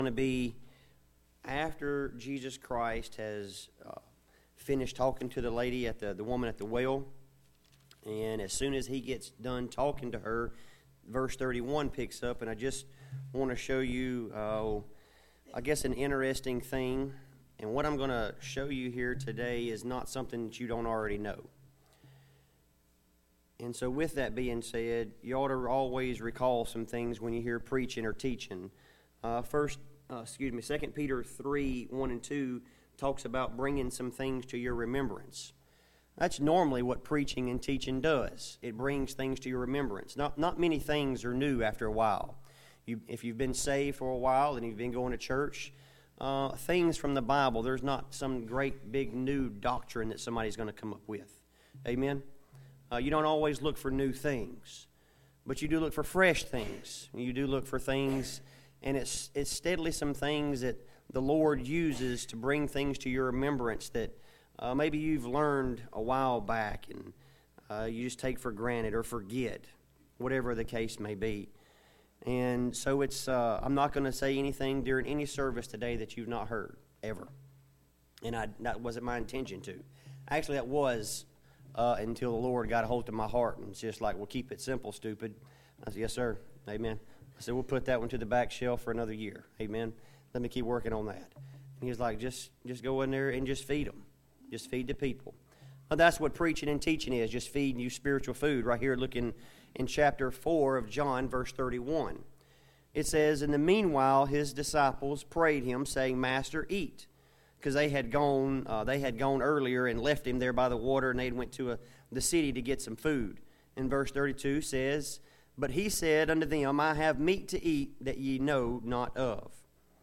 going to be after Jesus Christ has finished talking to the lady the woman at the well, and as soon as he gets done talking to her, verse 31 picks up, and I just want to show you, I guess, an interesting thing. And what I'm going to show you here today is not something that you don't already know. And so with that being said, you ought to always recall some things when you hear preaching or teaching. 2 Peter 3, 1 and 2 talks about bringing some things to your remembrance. That's normally what preaching and teaching does. It brings things to your remembrance. Not many things are new after a while. If you've been saved for a while and you've been going to church, things from the Bible, there's not some great big new doctrine that somebody's going to come up with. Amen? You don't always look for new things, but you do look for fresh things. You do look for things, and it's steadily some things that the Lord uses to bring things to your remembrance that maybe you've learned a while back and you just take for granted or forget, whatever the case may be. And so I'm not going to say anything during any service today that you've not heard, ever. And that wasn't my intention to. Actually, that was until the Lord got a hold of my heart. And it's just like, well, keep it simple, stupid. I said, yes, sir. Amen. I said, we'll put that one to the back shelf for another year. Amen. Let me keep working on that. And he was like, just go in there and just feed them. Just feed the people. Now, that's what preaching and teaching is, just feeding you spiritual food. Right here, looking in chapter 4 of John, verse 31. It says, in the meanwhile, his disciples prayed him, saying, Master, eat. Because they had gone earlier and left him there by the water, and they went to the city to get some food. And verse 32 says, but he said unto them, I have meat to eat that ye know not of.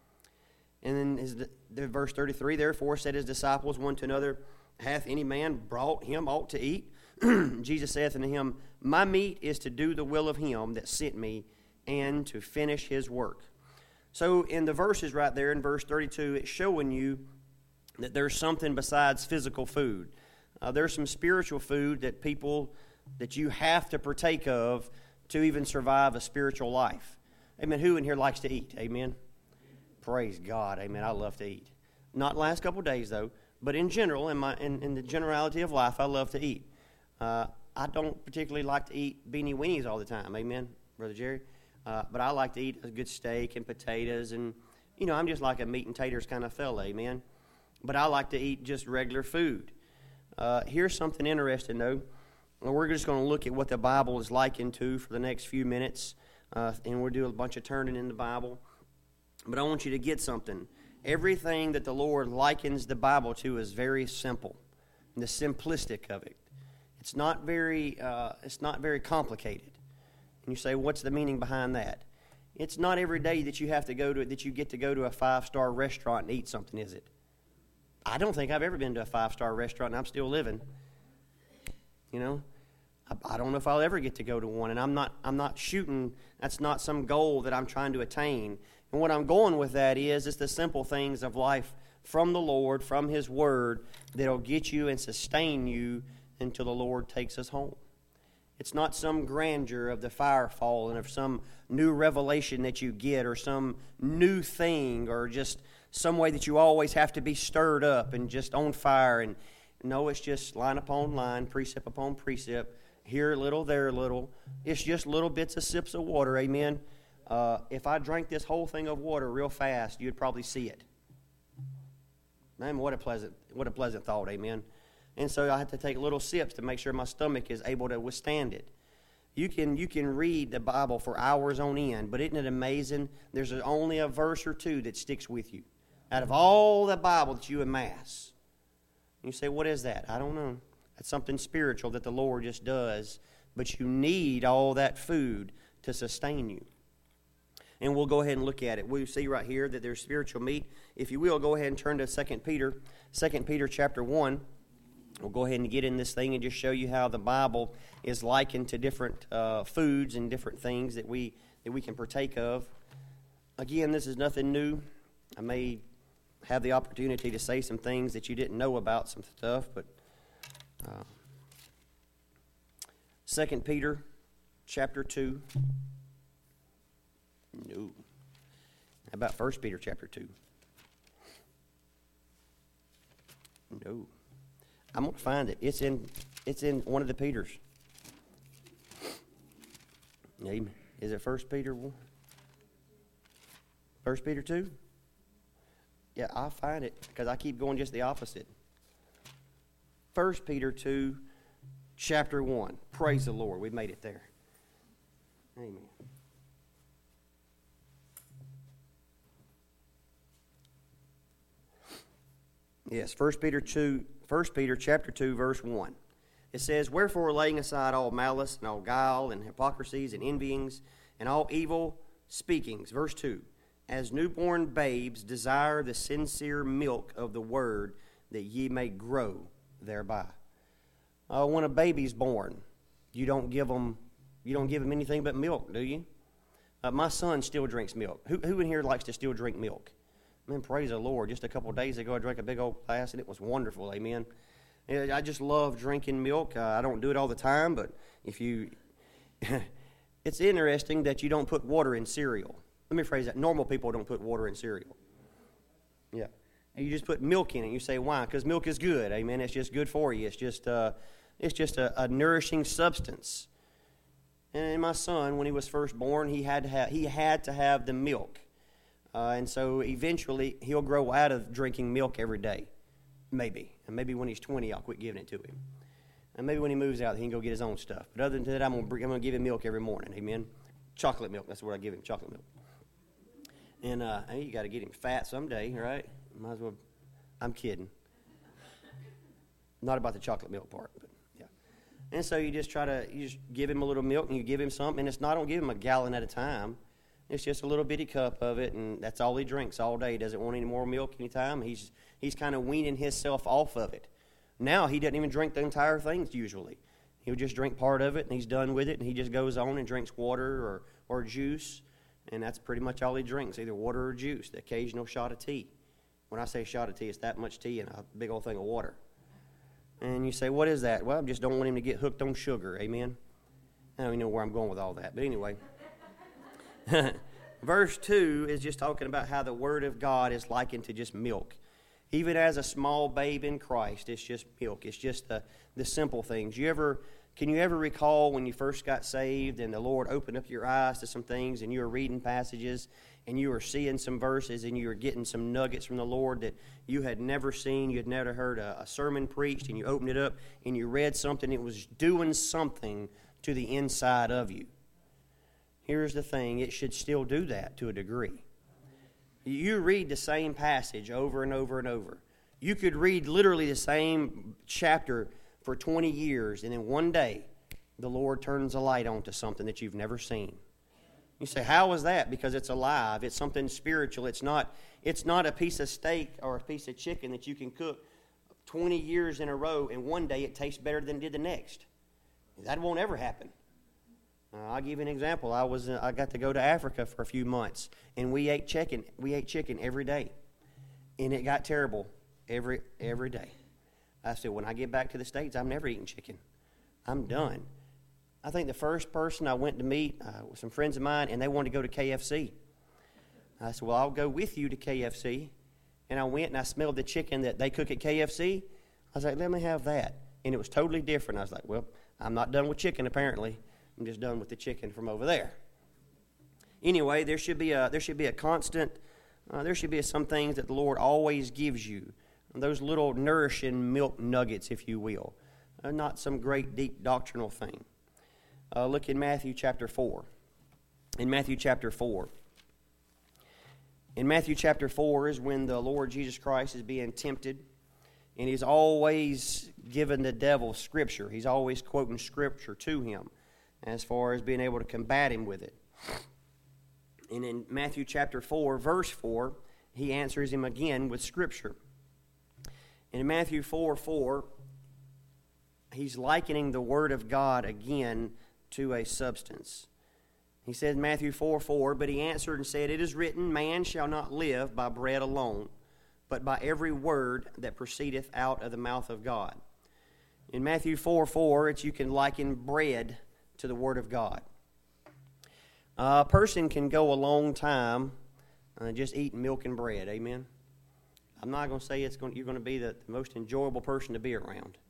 And then verse 33, therefore said his disciples one to another, hath any man brought him aught to eat? Jesus saith unto him, my meat is to do the will of him that sent me, and to finish his work. So in the verses right there, in verse 32, it's showing you that there's something besides physical food. There's some spiritual food that you have to partake of to even survive a spiritual life. Amen. Who in here likes to eat? Amen. Praise God. Amen. I love to eat. Not the last couple of days, though, but in general, in the generality of life, I love to eat. I don't particularly like to eat beanie weenies all the time. Amen, Brother Jerry. But I like to eat a good steak and potatoes, and, I'm just like a meat and taters kind of fella. Amen. But I like to eat just regular food. Here's something interesting, though. We're just going to look at what the Bible is likened to for the next few minutes, and we'll do a bunch of turning in the Bible. But I want you to get something. Everything that the Lord likens the Bible to is very simple, and the simplistic of it. It's not very complicated. And you say, what's the meaning behind that? It's not every day that you get to go to a 5-star restaurant and eat something, is it? I don't think I've ever been to a 5-star restaurant, and I'm still living. I don't know if I'll ever get to go to one, and I'm not shooting. That's not some goal that I'm trying to attain. And what I'm going with that is it's the simple things of life from the Lord, from His Word, that'll get you and sustain you until the Lord takes us home. It's not some grandeur of the fire fall and of some new revelation that you get or some new thing or just some way that you always have to be stirred up and just on fire. And no, it's just line upon line, precept upon precept, here a little, there a little. It's just little bits of sips of water, amen. If I drank this whole thing of water real fast, you'd probably see it. Man, what a pleasant thought, amen. And so I have to take little sips to make sure my stomach is able to withstand it. You can read the Bible for hours on end, but isn't it amazing? There's only a verse or two that sticks with you out of all the Bible that you amass. You say, what is that? I don't know. That's something spiritual that the Lord just does, but you need all that food to sustain you. And we'll go ahead and look at it. We see right here that there's spiritual meat. If you will, go ahead and turn to 2 Peter chapter 1. We'll go ahead and get in this thing and just show you how the Bible is likened to different foods and different things that we can partake of. Again, this is nothing new. I may have the opportunity to say some things that you didn't know about, some stuff, but 2 Peter chapter 2. No. How about 1 Peter chapter 2? No. I'm going to find it. It's in one of the Peters. Amen. Is it 1 Peter 1? 1 Peter 2? Yeah, I'll find it because I keep going just the opposite. 1 Peter 2, chapter 1. Praise the Lord. We made it there. Amen. Yes, 1 Peter chapter 2, verse 1. It says, "Wherefore, laying aside all malice and all guile and hypocrisies and envyings and all evil speakings," verse 2, "as newborn babes desire the sincere milk of the word, that ye may grow thereby." When a baby's born, you don't give them anything but milk, do you? My son still drinks milk. Who in here likes to still drink milk? Man, praise the Lord. Just a couple of days ago, I drank a big old glass, and it was wonderful. Amen. I just love drinking milk. I don't do it all the time, but if you... It's interesting that you don't put water in cereal. Let me phrase that. Normal people don't put water in cereal. Yeah. And you just put milk in it. You say, why? Because milk is good. Amen. It's just good for you. It's just a nourishing substance. And my son, when he was first born, he had to have the milk. And so eventually he'll grow out of drinking milk every day. Maybe. And maybe when he's 20, I'll quit giving it to him. And maybe when he moves out, he can go get his own stuff. But other than that, I'm going to give him milk every morning. Amen. Chocolate milk. That's what I give him, chocolate milk. And hey, you got to get him fat someday, right? Might as well. I'm kidding. Not about the chocolate milk part, but yeah. And so you just give him a little milk, and you give him something. And I don't give him a gallon at a time. It's just a little bitty cup of it, and that's all he drinks all day. He doesn't want any more milk anytime. He's kind of weaning himself off of it. Now he doesn't even drink the entire thing usually. He'll just drink part of it, and he's done with it, and he just goes on and drinks water or juice, and that's pretty much all he drinks, either water or juice, the occasional shot of tea. When I say shot of tea, it's that much tea and a big old thing of water. And you say, what is that? Well, I just don't want him to get hooked on sugar, amen? I don't even know where I'm going with all that, but anyway. Verse 2 is just talking about how the Word of God is likened to just milk. Even as a small babe in Christ, it's just milk. It's just the simple things. Can you ever recall when you first got saved and the Lord opened up your eyes to some things and you were reading passages and you were seeing some verses and you were getting some nuggets from the Lord that you had never seen, you had never heard a sermon preached, and you opened it up and you read something, it was doing something to the inside of you. Here's the thing, it should still do that to a degree. You read the same passage over and over and over. You could read literally the same chapter for 20 years, and then one day the Lord turns a light on to something that you've never seen. You say, how is that? Because it's alive. It's something spiritual. It's not a piece of steak or a piece of chicken that you can cook 20 years in a row, and one day it tastes better than it did the next. That won't ever happen. I'll give you an example. I got to go to Africa for a few months, and we ate chicken. We ate chicken every day, and it got terrible every day. I said, when I get back to the States, I'm never eating chicken. I'm done. I think the first person I went to meet was some friends of mine, and they wanted to go to KFC. I said, well, I'll go with you to KFC. And I went and I smelled the chicken that they cook at KFC. I was like, let me have that. And it was totally different. I was like, well, I'm not done with chicken apparently. I'm just done with the chicken from over there. Anyway, there should be a constant, there should be some things that the Lord always gives you. Those little nourishing milk nuggets, if you will. Not some great deep doctrinal thing. Look in Matthew chapter 4. In Matthew chapter 4. In Matthew chapter 4 is when the Lord Jesus Christ is being tempted. And he's always giving the devil Scripture. He's always quoting Scripture to him, as far as being able to combat him with it. And in Matthew chapter 4, verse 4, he answers him again with Scripture. And in Matthew 4:4, he's likening the Word of God again to a substance. He said in Matthew 4:4, but he answered and said, it is written, man shall not live by bread alone, but by every word that proceedeth out of the mouth of God. In Matthew 4:4, you can liken bread to the Word of God. A person can go a long time just eating milk and bread. Amen. I'm not going to say you're going to be the most enjoyable person to be around.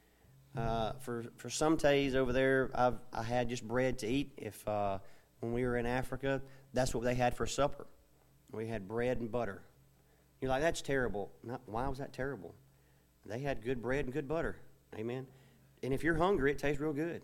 For some days over there, I had just bread to eat. When we were in Africa, that's what they had for supper. We had bread and butter. You're like, that's terrible. Why was that terrible? They had good bread and good butter. Amen. And if you're hungry, it tastes real good.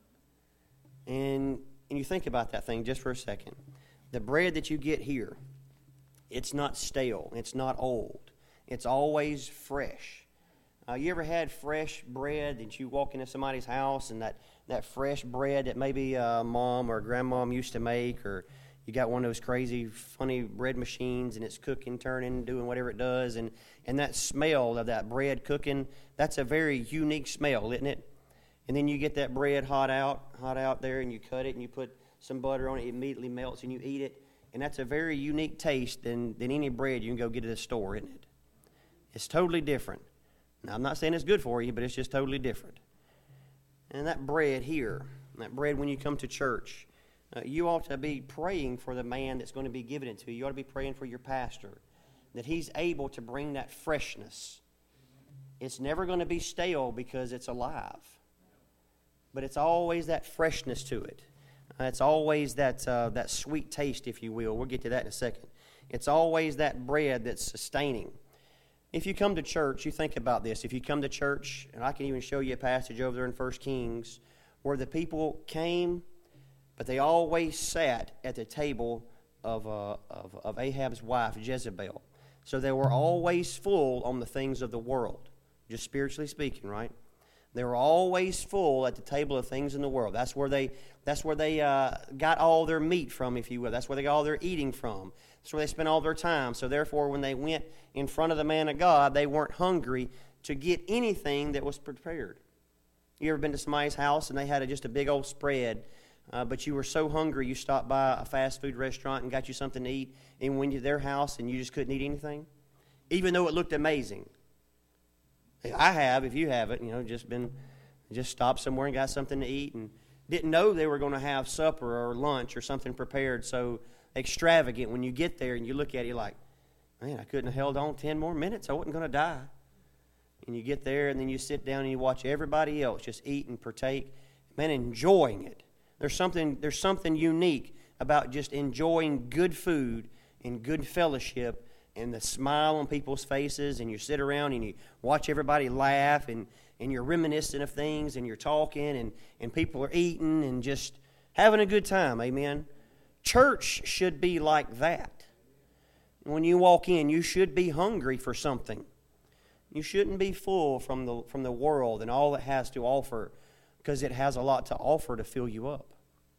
And you think about that thing just for a second. The bread that you get here, it's not stale. It's not old. It's always fresh. You ever had fresh bread that you walk into somebody's house and that fresh bread that maybe mom or grandmom used to make, or you got one of those crazy, funny bread machines and it's cooking, turning, doing whatever it does, and that smell of that bread cooking, that's a very unique smell, isn't it? And then you get that bread hot out there, and you cut it and you put some butter on it, it immediately melts and you eat it, and that's a very unique taste than any bread you can go get at the store, isn't it? It's totally different. Now, I'm not saying it's good for you, but it's just totally different. And that bread here, that bread when you come to church, you ought to be praying for the man that's going to be giving it to you. You ought to be praying for your pastor, that he's able to bring that freshness. It's never going to be stale because it's alive, but it's always that freshness to it. It's always that sweet taste, if you will. We'll get to that in a second. It's always that bread that's sustaining. If you come to church, you think about this. If you come to church, and I can even show you a passage over there in 1 Kings, where the people came, but they always sat at the table of Ahab's wife, Jezebel. So they were always full on the things of the world, just spiritually speaking, right? They were always full at the table of things in the world. That's where they got all their meat from, if you will. That's where they got all their eating from. That's where they spent all their time. So therefore, when they went in front of the man of God, they weren't hungry to get anything that was prepared. You ever been to somebody's house and they had just a big old spread, but you were so hungry you stopped by a fast food restaurant and got you something to eat, and went to their house and you just couldn't eat anything? Even though it looked amazing. I have, if you haven't, just stopped somewhere and got something to eat and didn't know they were going to have supper or lunch or something prepared so extravagant. When you get there and you look at it, you're like, man, I couldn't have held on 10 more minutes. I wasn't going to die. And you get there and then you sit down and you watch everybody else just eat and partake, man, enjoying it. There's something unique about just enjoying good food and good fellowship and the smile on people's faces, and you sit around and you watch everybody laugh, and you're reminiscing of things, and you're talking, and people are eating and just having a good time. Amen. Church should be like that. When you walk in, you should be hungry for something. You shouldn't be full from the world and all it has to offer, because it has a lot to offer to fill you up.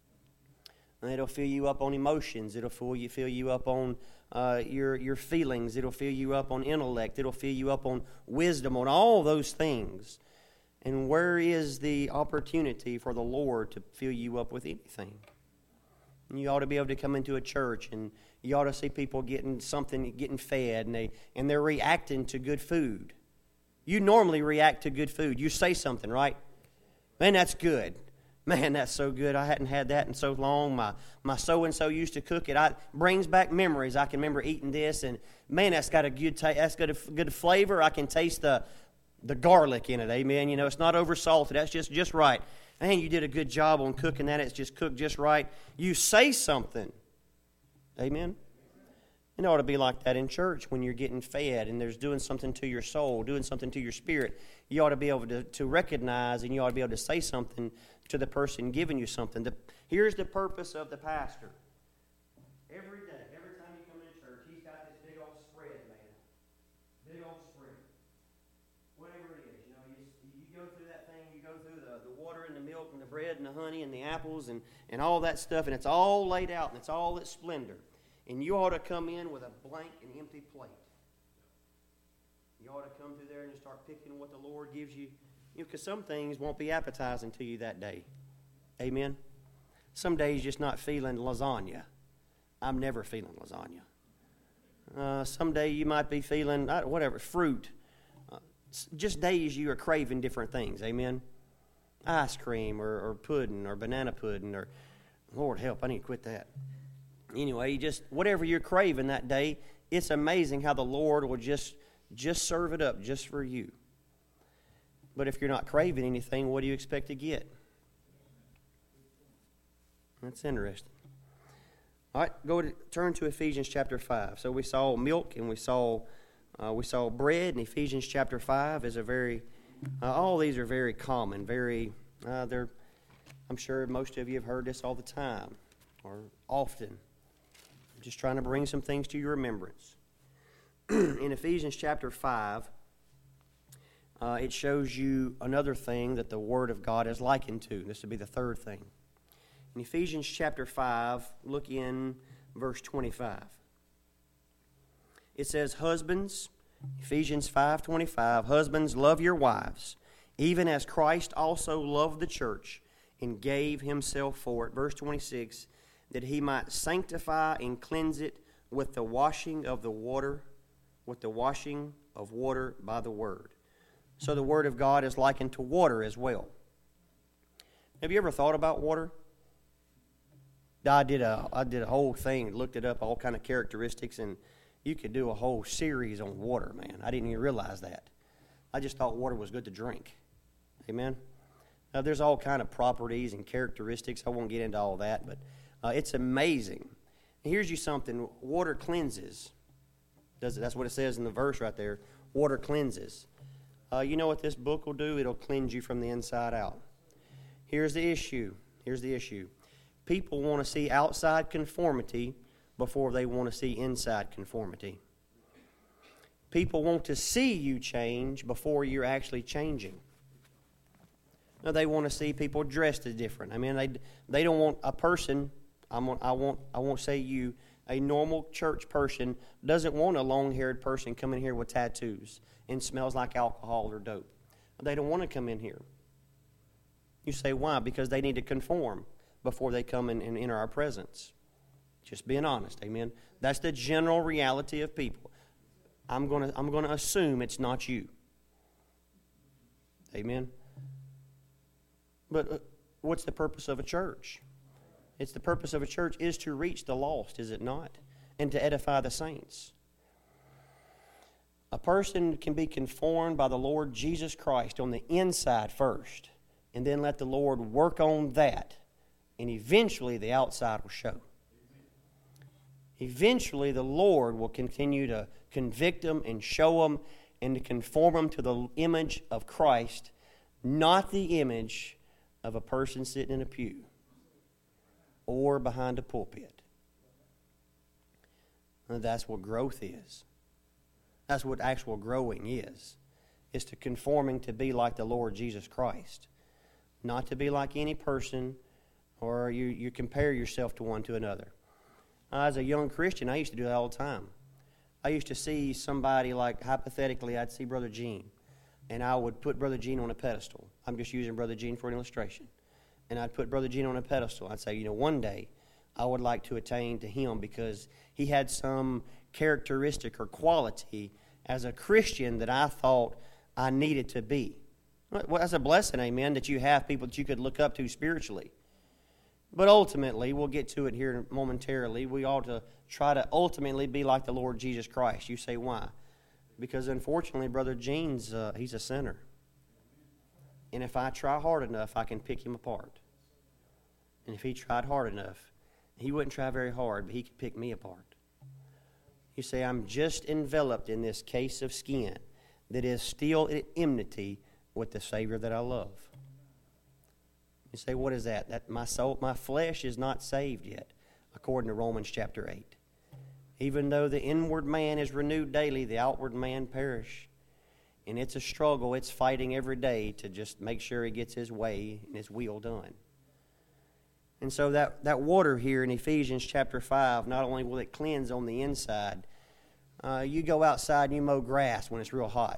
And it'll fill you up on emotions. It'll fill you up on your feelings. It'll fill you up on intellect. It'll fill you up on wisdom, on all those things. And where is the opportunity for the Lord to fill you up with anything? And you ought to be able to come into a church, and you ought to see people getting fed, and they're reacting to good food. You normally react to good food. You say something, right? Man, that's good. Man, that's so good. I hadn't had that in so long. My so-and-so used to cook it. It brings back memories. I can remember eating this, and man, that's got a good that's got a good flavor. I can taste the garlic in it. Amen. It's not oversalted. That's just right. Man, you did a good job on cooking that. It's just cooked just right. You say something. Amen. It ought to be like that in church when you're getting fed and there's doing something to your soul, doing something to your spirit. You ought to be able to recognize, and you ought to be able to say something to the person giving you something. Here's the purpose of the pastor. Every day, every time you come into church, he's got this big old spread, man. Big old spread. Whatever it is, you go through that thing, you go through the water and the milk and the bread and the honey and the apples and all that stuff, and it's all laid out and it's all its splendor. And you ought to come in with a blank and empty plate. You ought to come through there and just start picking what the Lord gives you. Because some things won't be appetizing to you that day. Amen? Some days you're just not feeling lasagna. I'm never feeling lasagna. Some day you might be feeling, fruit. Just days you are craving different things. Amen? Ice cream or pudding or banana pudding or, Lord help, I need to quit that. Anyway, just whatever you're craving that day, it's amazing how the Lord will just serve it up just for you. But if you're not craving anything, what do you expect to get? That's interesting. All right, turn to Ephesians chapter 5. So we saw milk and we saw bread, and Ephesians chapter 5 is a very, all these are very common, I'm sure most of you have heard this all the time or often. I'm just trying to bring some things to your remembrance. In Ephesians chapter 5, it shows you another thing that the Word of God is likened to. This would be the third thing. In Ephesians chapter 5, look in verse 25. It says, husbands, Ephesians 5:25, husbands, love your wives, even as Christ also loved the church and gave himself for it. Verse 26, that he might sanctify and cleanse it with the washing of water by the word. So the Word of God is likened to water as well. Have you ever thought about water? I did a whole thing, looked it up, all kind of characteristics, and you could do a whole series on water, man. I didn't even realize that. I just thought water was good to drink. Amen? Now, there's all kind of properties and characteristics. I won't get into all that, but it's amazing. And here's you something. Water cleanses. That's what it says in the verse right there. Water cleanses. You know what this book will do? It'll cleanse you from the inside out. Here's the issue. People want to see outside conformity before they want to see inside conformity. People want to see you change before you're actually changing. Now, they want to see people dressed as different. I mean, they don't want a person. I won't say you. A normal church person doesn't want a long-haired person coming here with tattoos and smells like alcohol or dope. They don't want to come in here. You say, why? Because they need to conform before they come in and enter our presence. Just being honest, amen? That's the general reality of people. I'm going to assume it's not you. Amen? But what's the purpose of a church? It's the purpose of a church is to reach the lost, is it not? And to edify the saints. A person can be conformed by the Lord Jesus Christ on the inside first, and then let the Lord work on that, and eventually the outside will show. Eventually the Lord will continue to convict them and show them and to conform them to the image of Christ, not the image of a person sitting in a pew or behind a pulpit. And that's what growth is. That's what actual growing is to conforming to be like the Lord Jesus Christ. Not to be like any person, or you compare yourself to another. As a young Christian, I used to do that all the time. I used to see somebody, like hypothetically, I'd see Brother Gene, and I would put Brother Gene on a pedestal. I'm just using Brother Gene for an illustration. And I'd put Brother Gene on a pedestal. I'd say, one day I would like to attain to him because he had some characteristic or quality as a Christian that I thought I needed to be. Well, that's a blessing, amen, that you have people that you could look up to spiritually. But ultimately, we'll get to it here momentarily, we ought to try to ultimately be like the Lord Jesus Christ. You say, why? Because unfortunately, Brother Gene's, he's a sinner. And if I try hard enough, I can pick him apart. And if he tried hard enough, he wouldn't try very hard, but he could pick me apart. You say, I'm just enveloped in this case of skin that is still at enmity with the Savior that I love. You say, what is that? That my soul, my flesh is not saved yet, according to Romans chapter 8. Even though the inward man is renewed daily, the outward man perish. And it's a struggle. It's fighting every day to just make sure he gets his way and his will done. And so that water here in Ephesians chapter 5, not only will it cleanse on the inside, you go outside and you mow grass when it's real hot.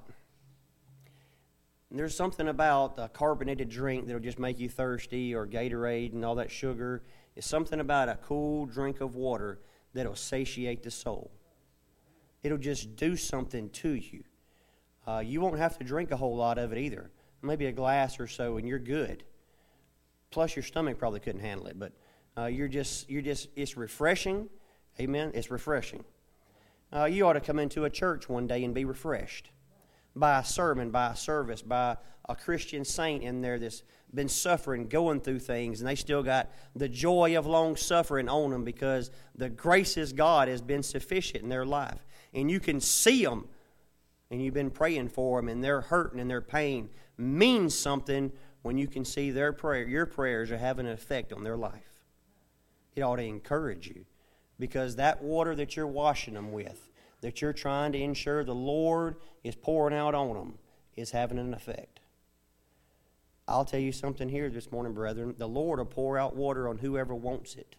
And there's something about a carbonated drink that will just make you thirsty, or Gatorade and all that sugar. It's something about a cool drink of water that will satiate the soul. It'll just do something to you. You won't have to drink a whole lot of it either. Maybe a glass or so, and you're good. Plus, your stomach probably couldn't handle it, but it's refreshing. Amen? It's refreshing. You ought to come into a church one day and be refreshed by a sermon, by a service, by a Christian saint in there that's been suffering, going through things, and they still got the joy of long suffering on them because the grace of God has been sufficient in their life. And you can see them, and you've been praying for them, and their hurting and their pain means something when you can see their prayer, your prayers are having an effect on their life. It ought to encourage you, because that water that you're washing them with, that you're trying to ensure the Lord is pouring out on them, is having an effect. I'll tell you something here this morning, brethren. The Lord will pour out water on whoever wants it.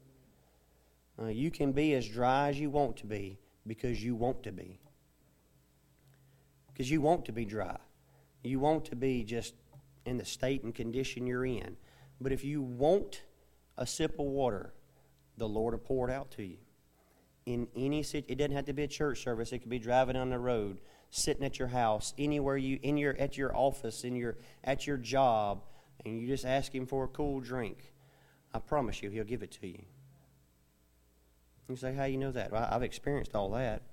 You can be as dry as you want to be because you want to be. Because you want to be dry. You want to be just in the state and condition you're in. But if you want a sip of water, the Lord will pour it out to you. In any it doesn't have to be a church service. It could be driving on the road, sitting at your house, anywhere at your office, at your job, and you just ask Him for a cool drink. I promise you, He'll give it to you. You say, how you know that? Well, I've experienced all that.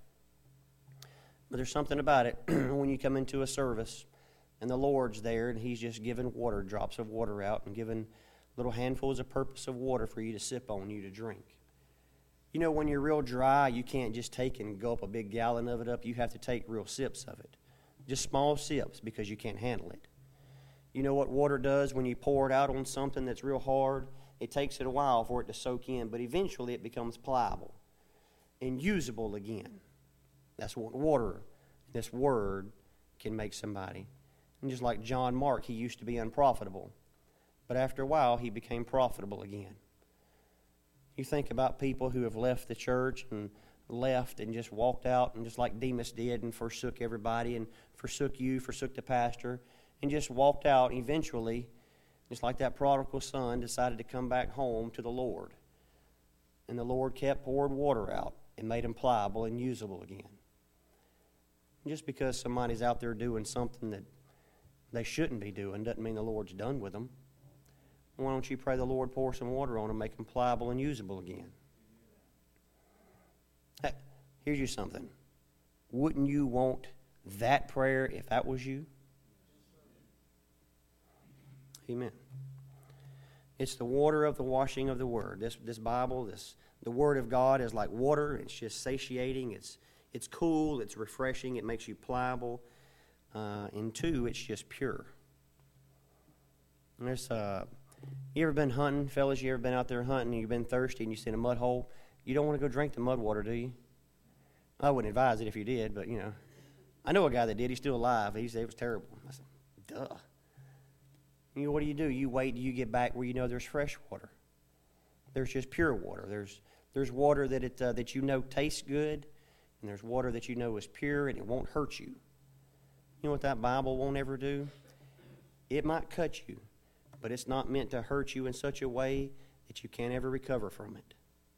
But there's something about it when you come into a service and the Lord's there and He's just giving water, drops of water out, and giving little handfuls of purpose of water for you to sip on, you to drink. You know, when you're real dry, you can't just take and gulp a big gallon of it up. You have to take real sips of it. Just small sips because you can't handle it. You know what water does when you pour it out on something that's real hard? It takes it a while for it to soak in, but eventually it becomes pliable and usable again. That's what water, this word, can make somebody. And just like John Mark, he used to be unprofitable. But after a while, he became profitable again. You think about people who have left the church and left and just walked out, and just like Demas did, and forsook everybody, and forsook you, forsook the pastor, and just walked out. Eventually, just like that prodigal son, decided to come back home to the Lord. And the Lord kept pouring water out and made him pliable and usable again. Just because somebody's out there doing something that they shouldn't be doing doesn't mean the Lord's done with them. Why don't you pray the Lord pour some water on them, make them pliable and usable again? Hey, here's you something. Wouldn't you want that prayer if that was you? Amen. It's the water of the washing of the Word. This Bible, the Word of God is like water. It's just satiating. It's cool. It's refreshing. It makes you pliable. And two, it's just pure. And there's you ever been hunting, fellas? You ever been out there hunting and you've been thirsty and you see a mud hole? You don't want to go drink the mud water, do you? I wouldn't advise it if you did, but I know a guy that did. He's still alive. He said it was terrible. I said, duh. What do? You wait till you get back where you know there's fresh water. There's just pure water. There's water that you know tastes good, and there's water that you know is pure and it won't hurt you. You know what that Bible won't ever do? It might cut you, but it's not meant to hurt you in such a way that you can't ever recover from it.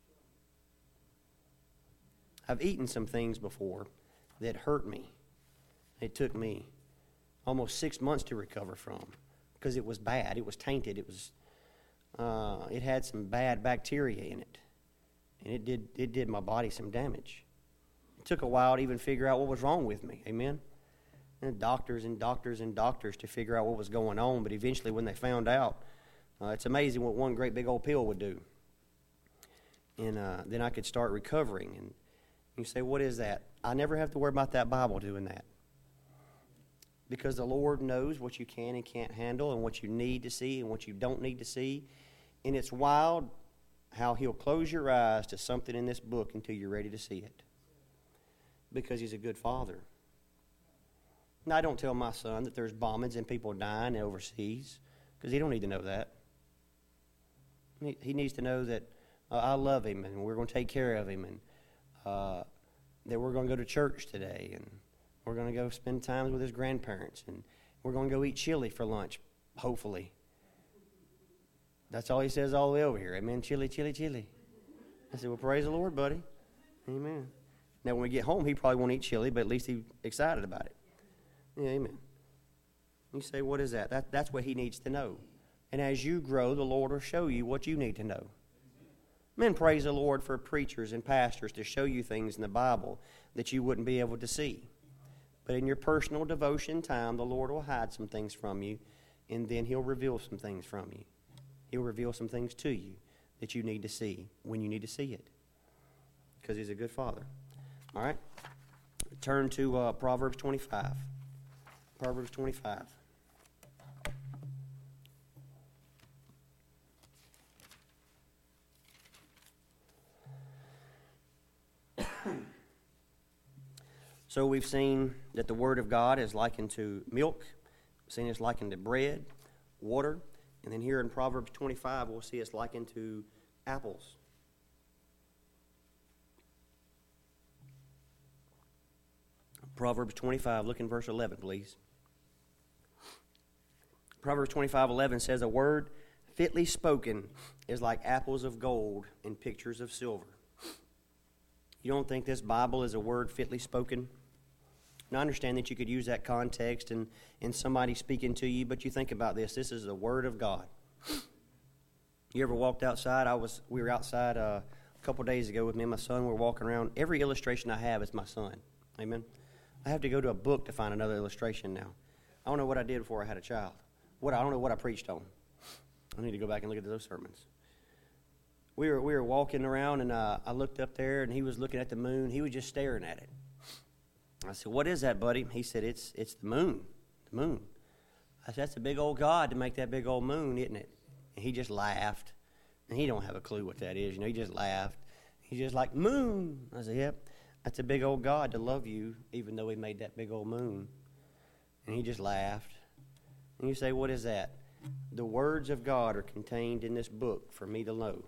I've eaten some things before that hurt me. It took me almost 6 months to recover from because it was bad. It was tainted. It had some bad bacteria in it, and it did my body some damage. It took a while to even figure out what was wrong with me. Amen. And doctors to figure out what was going on. But eventually when they found out, it's amazing what one great big old pill would do. And then I could start recovering. And you say, what is that? I never have to worry about that Bible doing that. Because the Lord knows what you can and can't handle and what you need to see and what you don't need to see. And it's wild how He'll close your eyes to something in this book until you're ready to see it. Because He's a good Father. Now, I don't tell my son that there's bombings and people dying overseas, because he don't need to know that. He needs to know that I love him and we're going to take care of him, and that we're going to go to church today, and we're going to go spend time with his grandparents, and we're going to go eat chili for lunch, hopefully. That's all he says all the way over here. Amen. Chili, chili, chili. I said, well, praise the Lord, buddy. Amen. Now, when we get home, he probably won't eat chili, but at least he's excited about it. Yeah, amen. You say, what is that? That's what he needs to know. And as you grow, the Lord will show you what you need to know. Men, praise the Lord for preachers and pastors to show you things in the Bible that you wouldn't be able to see. But in your personal devotion time, the Lord will hide some things from you, and then He'll reveal some things from you. He'll reveal some things to you that you need to see when you need to see it, because He's a good Father. All right? Turn to Proverbs 25. Proverbs 25. So we've seen that the Word of God is likened to milk. We've seen it's likened to bread, water. And then here in Proverbs 25, we'll see it's likened to apples. Proverbs 25, look in verse 11, please. Proverbs 25:11 says, "A word fitly spoken is like apples of gold and pictures of silver." You don't think this Bible is a word fitly spoken? Now, I understand that you could use that context and somebody speaking to you, but you think about this. This is the Word of God. You ever walked outside? We were outside a couple days ago with me and my son. We were walking around. Every illustration I have is my son. Amen? I have to go to a book to find another illustration now. I don't know what I did before I had a child. I don't know what I preached on. I need to go back and look at those sermons. We were walking around, and I looked up there, and he was looking at the moon. He was just staring at it. I said, "What is that, buddy?" He said, It's the moon. The moon. I said, "That's a big old God to make that big old moon, isn't it?" And he just laughed. And he don't have a clue what that is. He just laughed. He's just like, "Moon." I said, "Yep, that's a big old God to love you, even though He made that big old moon." And he just laughed. And you say, "What is that?" The words of God are contained in this book for me to know.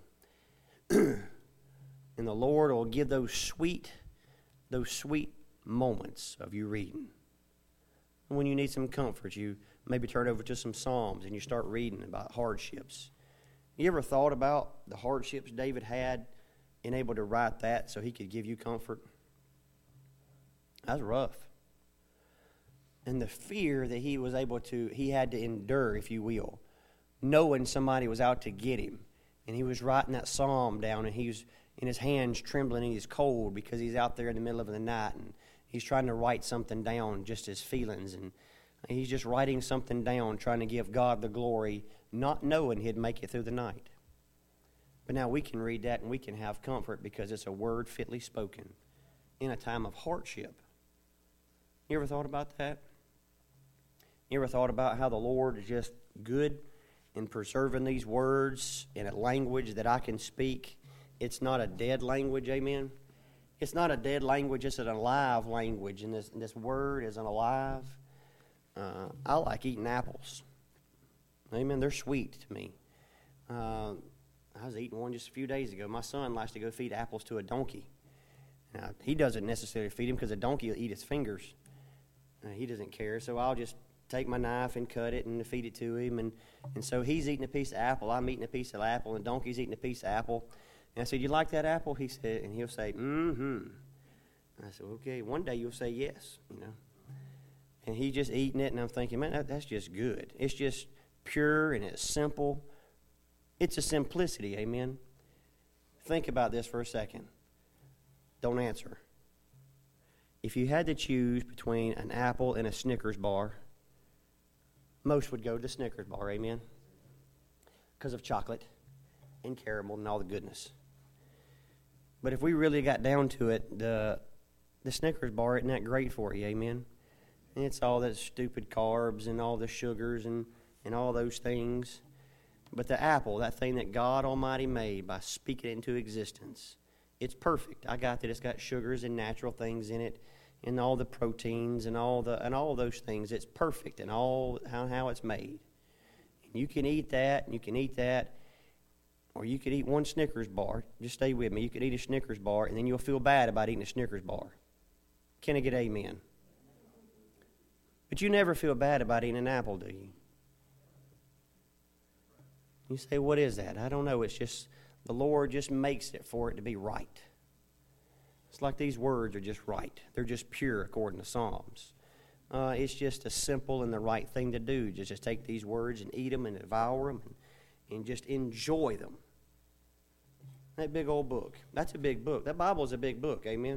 And the Lord will give those sweet moments of you reading. And when you need some comfort, you maybe turn over to some Psalms and you start reading about hardships. You ever thought about the hardships David had and able to write that so he could give you comfort? That was rough. And the fear that he had to endure, if you will, knowing somebody was out to get him. And he was writing that psalm down, and he was in his hands trembling, and he's cold because he's out there in the middle of the night, and he's trying to write something down, just his feelings, and he's just writing something down, trying to give God the glory, not knowing he'd make it through the night. But now we can read that, and we can have comfort because it's a word fitly spoken in a time of hardship. You ever thought about that? You ever thought about how the Lord is just good in preserving these words in a language that I can speak? It's not a dead language, amen? It's not a dead language, it's an alive language, and this word is an alive. I like eating apples. Amen, they're sweet to me. I was eating one just a few days ago. My son likes to go feed apples to a donkey. Now, he doesn't necessarily feed him because a donkey will eat his fingers. He doesn't care, so I'll just take my knife and cut it and feed it to him. And so he's eating a piece of apple, I'm eating a piece of apple, and the donkey's eating a piece of apple. And I said, "You like that apple?" He said, and he'll say, "Mm-hmm." I said, "Okay, one day you'll say yes, And he's just eating it, and I'm thinking, man, that's just good. It's just pure, and it's simple. It's a simplicity, amen? Think about this for a second. Don't answer. If you had to choose between an apple and a Snickers bar, most would go to the Snickers bar, amen? Because of chocolate and caramel and all the goodness. But if we really got down to it, the Snickers bar isn't that great for you, amen? And it's all those stupid carbs and all the sugars and all those things. But the apple, that thing that God Almighty made by speaking it into existence, it's perfect. I got that it's got sugars and natural things in it, and all the proteins and all those things. It's perfect in all how it's made. And you can eat that, and you can eat that, or you could eat one Snickers bar. Just stay with me. You could eat a Snickers bar, and then you'll feel bad about eating a Snickers bar. Can I get amen? But you never feel bad about eating an apple, do you? You say, "What is that?" I don't know. It's just the Lord just makes it for it to be right. It's like these words are just right. They're just pure according to Psalms. It's just a simple and the right thing to do. Just take these words and eat them and devour them and just enjoy them. That big old book. That's a big book. That Bible is a big book, amen?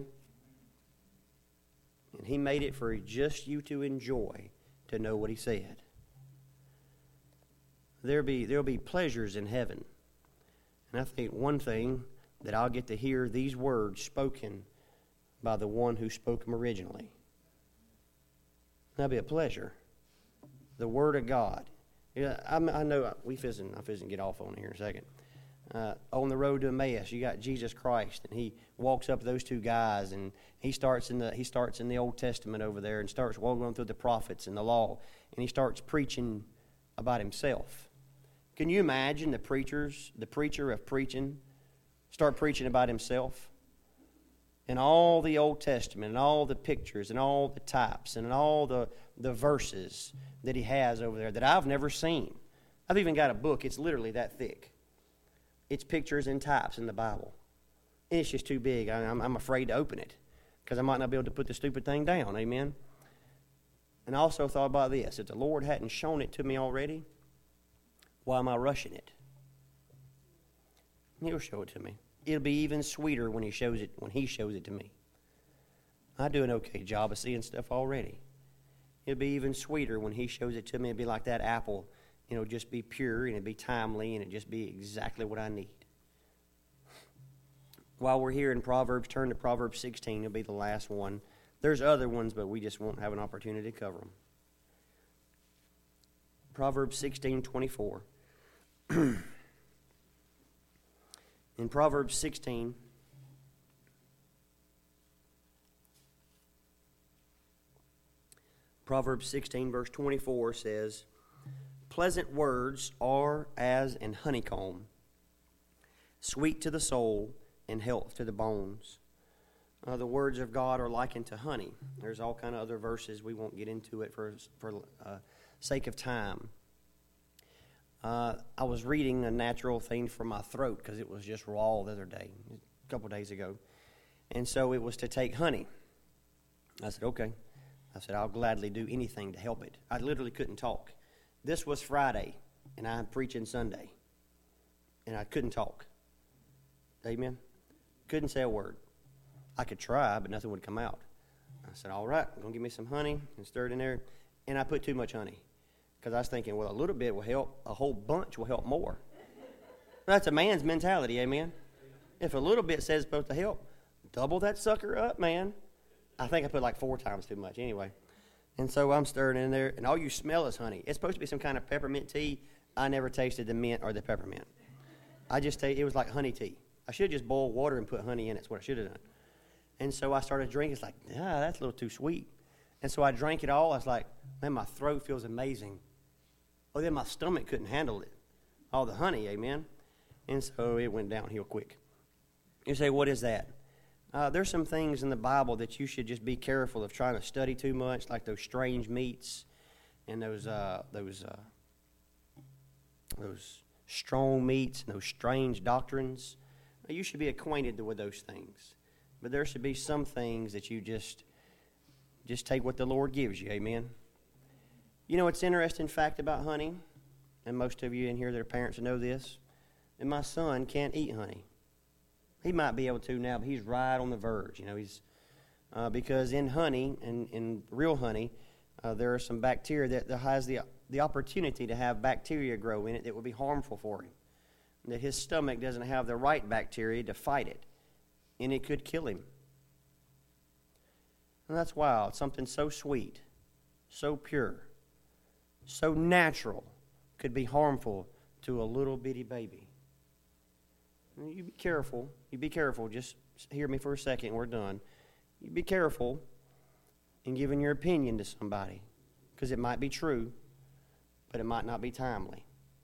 And He made it for just you to enjoy, to know what He said. There'll be pleasures in heaven. And I think one thing that I'll get to hear these words spoken by the one who spoke them originally. That'll be a pleasure. The Word of God. Yeah, I know I'm fizzing get off on here in a second. On the road to Emmaus, you got Jesus Christ, and He walks up to those two guys, and he starts in the Old Testament over there, and starts walking through the prophets and the law, and He starts preaching about Himself. Can you imagine the preacher of preaching, start preaching about himself? And all the Old Testament, and all the pictures, and all the types, and all the verses that he has over there that I've never seen. I've even got a book, it's literally that thick. It's pictures and types in the Bible. And it's just too big. I'm afraid to open it, because I might not be able to put the stupid thing down, amen? And I also thought about this. If the Lord hadn't shown it to me already, why am I rushing it? He'll show it to me. It'll be even sweeter when He shows it to me. I do an okay job of seeing stuff already. It'll be even sweeter when He shows it to me. It'll be like that apple. It'll just be pure, and it'll be timely, and it'll just be exactly what I need. While we're here in Proverbs, turn to Proverbs 16. It'll be the last one. There's other ones, but we just won't have an opportunity to cover them. Proverbs 16:24. In Proverbs 16, verse 24 says, "Pleasant words are as an honeycomb, sweet to the soul and health to the bones." The words of God are likened to honey. There's all kind of other verses. We won't get into it for sake of time. I was reading a natural thing for my throat because it was just raw the other day, a couple days ago. And so it was to take honey. I said, okay. I said, I'll gladly do anything to help it. I literally couldn't talk. This was Friday, and I'm preaching Sunday. And I couldn't talk. Amen? Couldn't say a word. I could try, but nothing would come out. I said, all right, I'm going to give me some honey and stir it in there. And I put too much honey. Because I was thinking, well, a little bit will help. A whole bunch will help more. That's a man's mentality, amen? If a little bit says it's supposed to help, double that sucker up, man. I think I put like 4 times too much anyway. And so I'm stirring in there, and all you smell is honey. It's supposed to be some kind of peppermint tea. I never tasted the mint or the peppermint. I just it was like honey tea. I should have just boiled water and put honey in it. That's what I should have done. And so I started drinking. It's like, that's a little too sweet. And so I drank it all. I was like, man, my throat feels amazing. Oh, then my stomach couldn't handle it. All the honey, amen? And so it went downhill quick. You say, what is that? There's some things in the Bible that you should just be careful of trying to study too much, like those strange meats and those strong meats and those strange doctrines. You should be acquainted with those things. But there should be some things that you just take what the Lord gives you, amen? You know, it's an interesting fact about honey, and most of you in here that are parents know this, and my son can't eat honey. He might be able to now, but he's right on the verge. You know, because in honey, and in real honey, there are some bacteria that has the opportunity to have bacteria grow in it that would be harmful for him. That his stomach doesn't have the right bacteria to fight it, and it could kill him. And that's wild. Something so sweet, so pure, so natural could be harmful to a little bitty baby. You be careful. You be careful. Just hear me for a second. We're done. You be careful in giving your opinion to somebody, because it might be true, but it might not be timely.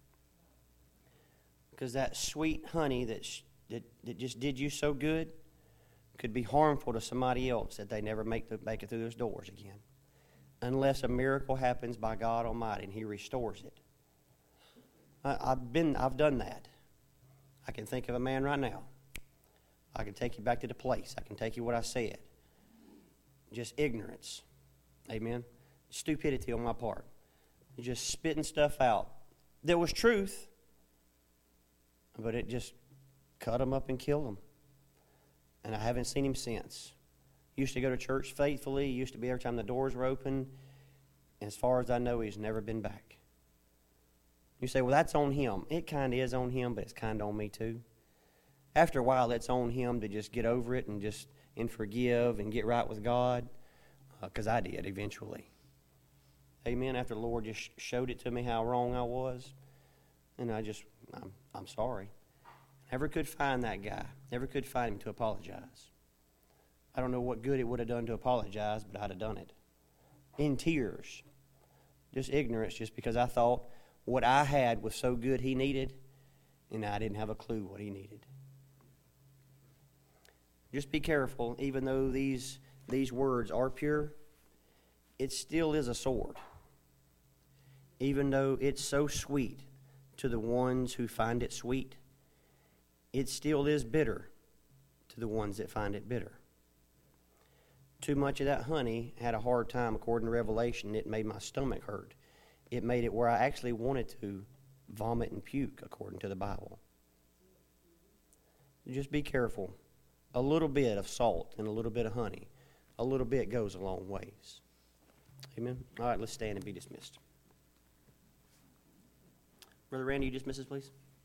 Because that sweet honey that just did you so good could be harmful to somebody else that they never make it through those doors again, unless a miracle happens by God Almighty and He restores it. I've done that. I can think of a man right now. I can take you back to the place. I can take you what I said. Just ignorance. Amen. Stupidity on my part. Just spitting stuff out. There was truth, but it just cut him up and killed him. And I haven't seen him since. Used to go to church faithfully, used to be every time the doors were open. And as far as I know, he's never been back. You say, well, that's on him. It kind of is on him, but it's kind of on me too. After a while, it's on him to just get over it and forgive and get right with God, because I did eventually. Amen. After the Lord just showed it to me how wrong I was, and I'm sorry. Never could find that guy. Never could find him to apologize. I don't know what good it would have done to apologize, but I'd have done it. In tears. Just ignorance, just because I thought what I had was so good he needed, and I didn't have a clue what he needed. Just be careful, even though these words are pure, it still is a sword. Even though it's so sweet to the ones who find it sweet, it still is bitter to the ones that find it bitter. Too much of that honey had a hard time, according to Revelation. It made my stomach hurt. It made it where I actually wanted to vomit and puke, according to the Bible. Just be careful. A little bit of salt and a little bit of honey, a little bit goes a long ways. Amen? All right, let's stand and be dismissed. Brother Randy, you dismiss us, please.